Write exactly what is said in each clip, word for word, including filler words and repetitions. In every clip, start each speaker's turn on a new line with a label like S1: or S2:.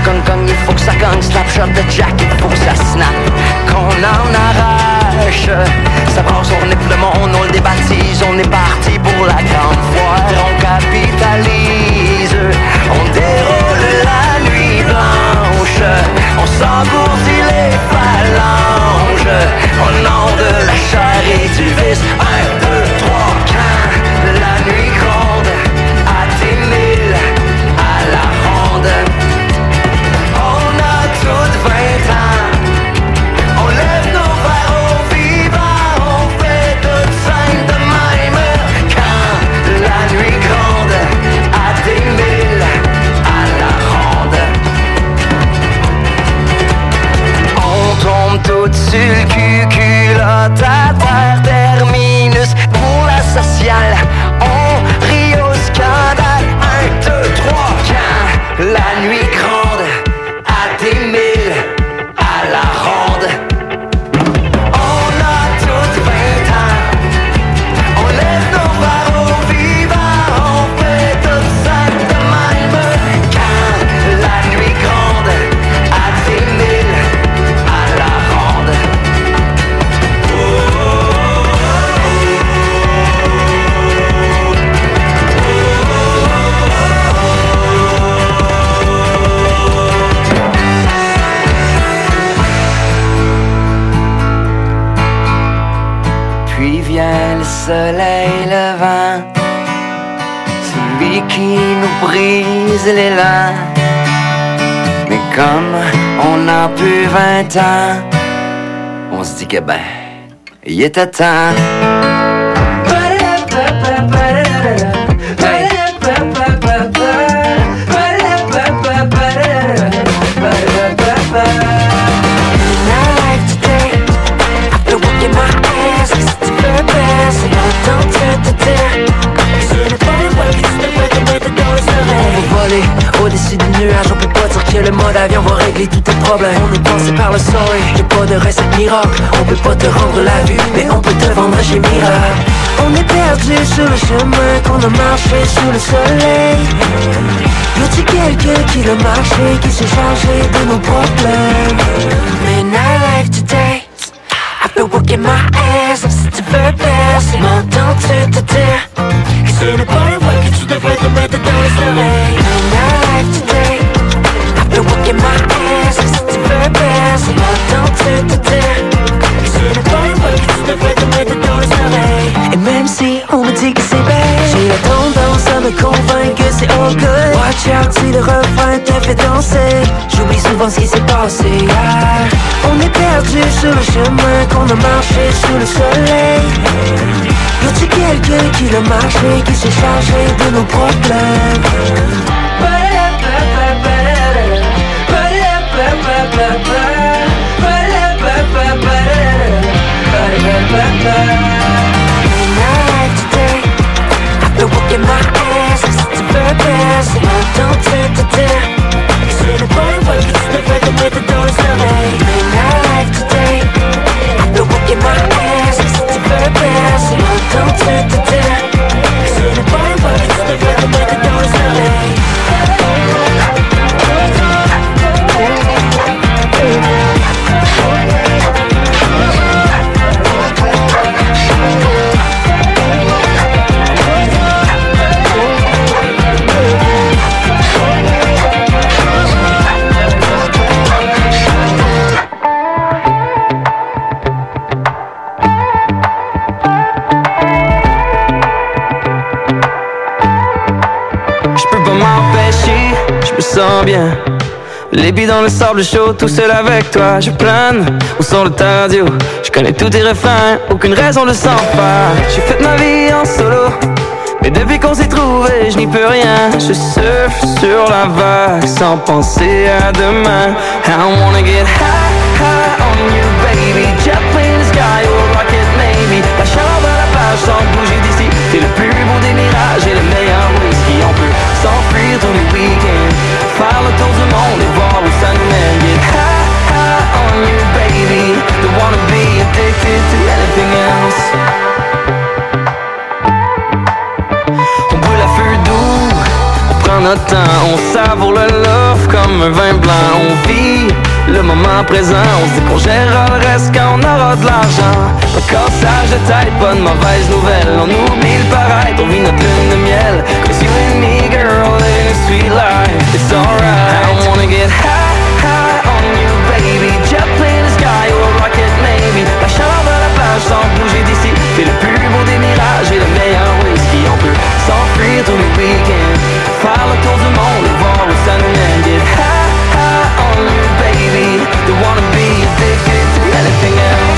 S1: gong gong, il faut que ça gagne. Snapshot de Jack, il faut que ça snap. Qu'on en arrache. Ça brasse, on est le monde, on le débaptise. On est parti pour la grande foire. On capitalise. On déroule la nuit blanche. On s'engourdit les phalanges. Au nom de la chair et du vice. Un, deux, trois, quand la nuit gronde à dix mille à la ronde. On a toutes vingt ans. On lève nos verres aux vivants. On fait toute scène de même. Quand la nuit gronde à dix mille à la ronde. On tombe tout sur le cul, culotte à terre, terminus pour la sociale. On rit au scandale. Un, deux, trois, quand la nuit gronde à dix mille à la ronde. On a toutes vingt ans. On lève nos verres aux vivants. On fait toute scène de même. Quand la nuit gronde à dix mille à la ronde. Puis vient le soleil levant, celui qui nous brise l'élan. Mais comme on n'a plus vingt ans, on se dit que ben, il était temps. Au-dessus des nuages, on peut pas dire que le mode avion va régler tous tes problèmes. On est passé par le soleil, y'a pas de recette miracle. On peut pas te rendre la vue, mais on peut te vendre chez Miracle. On est perdu sur le chemin qu'on a marché sous le soleil. Y'a-tu quelqu'un qui l'a marché, qui s'est chargé de nos problèmes? Man, I live today, I've been working my ass off si tu veux passer. M'entends-tu te dire que ce n'est pas le vrai que tu devrais te mettre dans les oreilles? Man, I live today, I've been working my ass off si tu veux passer. M'entends-tu te dire que ce n'est pas le vrai que tu devrais te mettre dans les oreilles? Et même si on me dit que c'est belle, j'ai la tendance à me convaincre que c'est all good. Watch out si le refrain te fait danser. J'oublie souvent ce qui s'est passé hier. On est perdu sur le chemin qu'on a marché sous le soleil. Y'a-tu quelqu'un qui l'a marché, qui s'est chargé de nos problèmes? I've been working my ass off si tu veux passer. M'entends-tu te dire que c'est le bon vrai que tu devrais te mettre dans les oreilles? Man, I live today, I've been working my ass off si tu veux passer. M'entends-tu te dire que c'est le bon vrai que tu devrais te mettre dans les oreilles?
S2: Sens bien les billes dans le sable chaud, tout seul avec toi. Je plane au son de ta radio. Je connais tous tes refrains, aucune raison de s'en faire. J'ai fait ma vie en solo, mais depuis qu'on s'est trouvé, je n'y peux rien. Je surfe sur la vague sans penser à demain. I wanna get high, high on you, baby. Jet plane the sky or rocket maybe. La chaleur de la plage sans bouger d'ici. T'es le plus beau des mirages et le meilleur whisky. On peut s'enfuir tous les week-ends, faire le tour du monde et voir où ça nous mène. Get high, high on you, baby. Don't wanna be addicted to anything else. On brûle à feu doux, on prend notre temps, on savoure le love comme un vin blanc. l'instant présent. On se dit qu'on gérera le reste quand on aura de l'argent. Un cassage de tête, pas de mauvaise nouvelle. On oublie le paraître, on vit notre lune de miel. Cause you and me, girl, living a sweet life. It's alright. I wanna get high, high on you, baby. Jet plane, the sky, or a rocket, maybe. La chaleur de la plage sans bouger d'ici. T'es le plus beau des mirages et le meilleur whisky. On peut s'enfuir tous les week-ends, faire le tour du monde et voir où ça nous mène. Get high, high on you, baby. Don't wanna be addicted to anything else.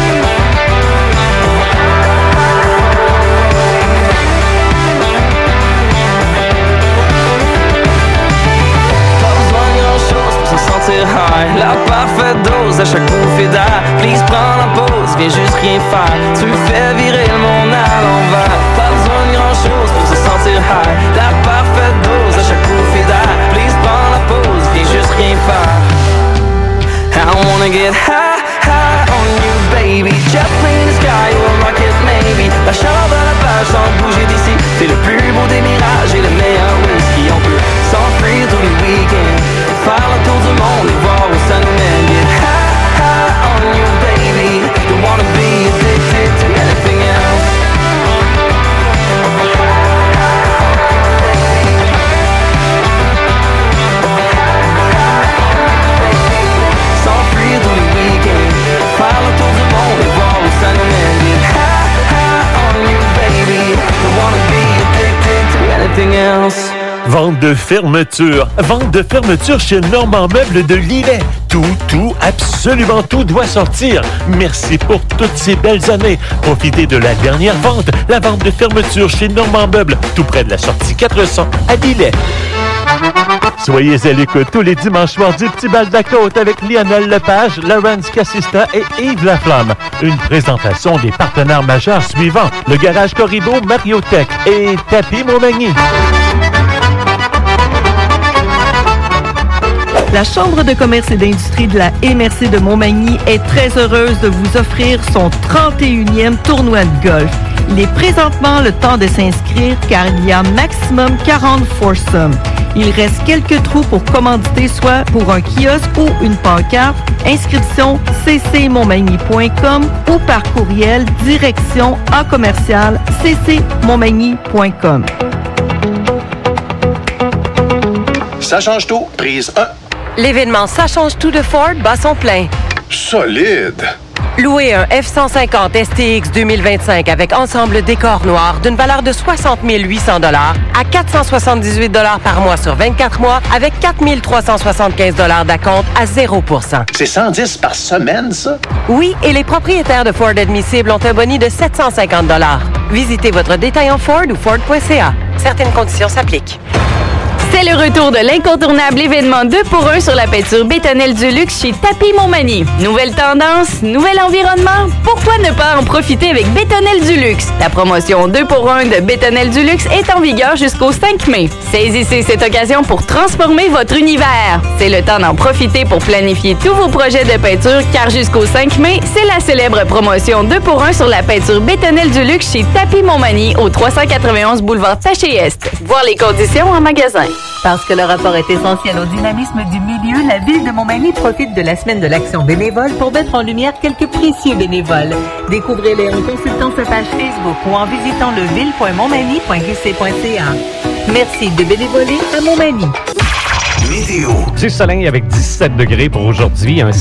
S2: High. La parfaite dose à chaque bouffée d'air. Please prends la pause, viens juste rien faire. Tu me fais virer le monde à l'envers. Pas besoin de grand chose pour se sentir high. La parfaite dose à chaque bouffée d'air. Please prends la pause, viens juste rien faire. I wanna get high, high on you, baby. Jet plane, the sky, or a rocket, maybe. La chaleur de la plage sans bouger d'ici. T'es le plus beau des mirages et le meilleur whisky. On peut s'enfuir tous les week-ends, faire le tour du monde et voir où ça nous mène. Get high, high on you, baby. Don't wanna be addicted to anything else. S'enfuir tous les week-ends, faire le tour du monde et voir où ça nous mène. Get high, high on you, baby. Don't wanna be addicted to anything else.
S3: Vente de fermeture. Vente de fermeture chez Normand Meubles de Lillet. Tout, tout, absolument tout doit sortir. Merci pour toutes ces belles années. Profitez de la dernière vente, la vente de fermeture chez Normand Meubles, tout près de la sortie quatre cents à Lillet. Soyez à l'écoute tous les dimanches soirs du Petit Bal de la Côte avec Lionel Lepage, Laurence Cassista et Yves Laflamme. Une présentation des partenaires majeurs suivants: le Garage Corribo, Mariotech et Tapis Montmagny.
S4: La Chambre de commerce et d'industrie de la M R C de Montmagny est très heureuse de vous offrir son trente et unième tournoi de golf. Il est présentement le temps de s'inscrire car il y a maximum quarante foursomes. Il reste quelques trous pour commanditer, soit pour un kiosque ou une pancarte. Inscription c c montmagny point com ou par courriel direction en commercial c c montmagny point com.
S5: Ça change tout, prise un.
S6: L'événement Ça change tout de Ford bat son plein.
S5: Solide!
S6: Louez un F cent cinquante S T X deux mille vingt-cinq avec ensemble décor noir d'une valeur de soixante mille huit cents dollars à quatre cent soixante-dix-huit dollars par mois sur vingt-quatre mois avec quatre mille trois cent soixante-quinze dollars d'acompte à zéro pour cent.
S5: C'est cent dix par semaine, ça?
S6: Oui, et les propriétaires de Ford admissibles ont un boni de sept cent cinquante dollars. Visitez votre détaillant Ford ou Ford point c a. Certaines conditions s'appliquent.
S7: C'est le retour de l'incontournable événement deux pour un sur la peinture bétonnelle du luxe chez Tapis Montmagny. Nouvelle tendance, nouvel environnement, pourquoi ne pas en profiter avec Bétonnelle du luxe? La promotion deux pour un de Bétonnelle du luxe est en vigueur jusqu'au cinq mai. Saisissez cette occasion pour transformer votre univers. C'est le temps d'en profiter pour planifier tous vos projets de peinture car jusqu'au cinq mai, c'est la célèbre promotion deux pour un sur la peinture Bétonnelle du luxe chez Tapis Montmagny au trois cent quatre-vingt-onze boulevard Taché-Est. Voir les conditions en magasin.
S4: Parce que le rapport est essentiel au dynamisme du milieu, la Ville de Montmagny profite de la semaine de l'action bénévole pour mettre en lumière quelques précieux bénévoles. Découvrez-les en consultant sa page Facebook ou en visitant le ville point montmagny point q c point c a. Merci de bénévoler à Montmagny.
S3: Météo. Du soleil avec dix-sept degrés pour aujourd'hui. Un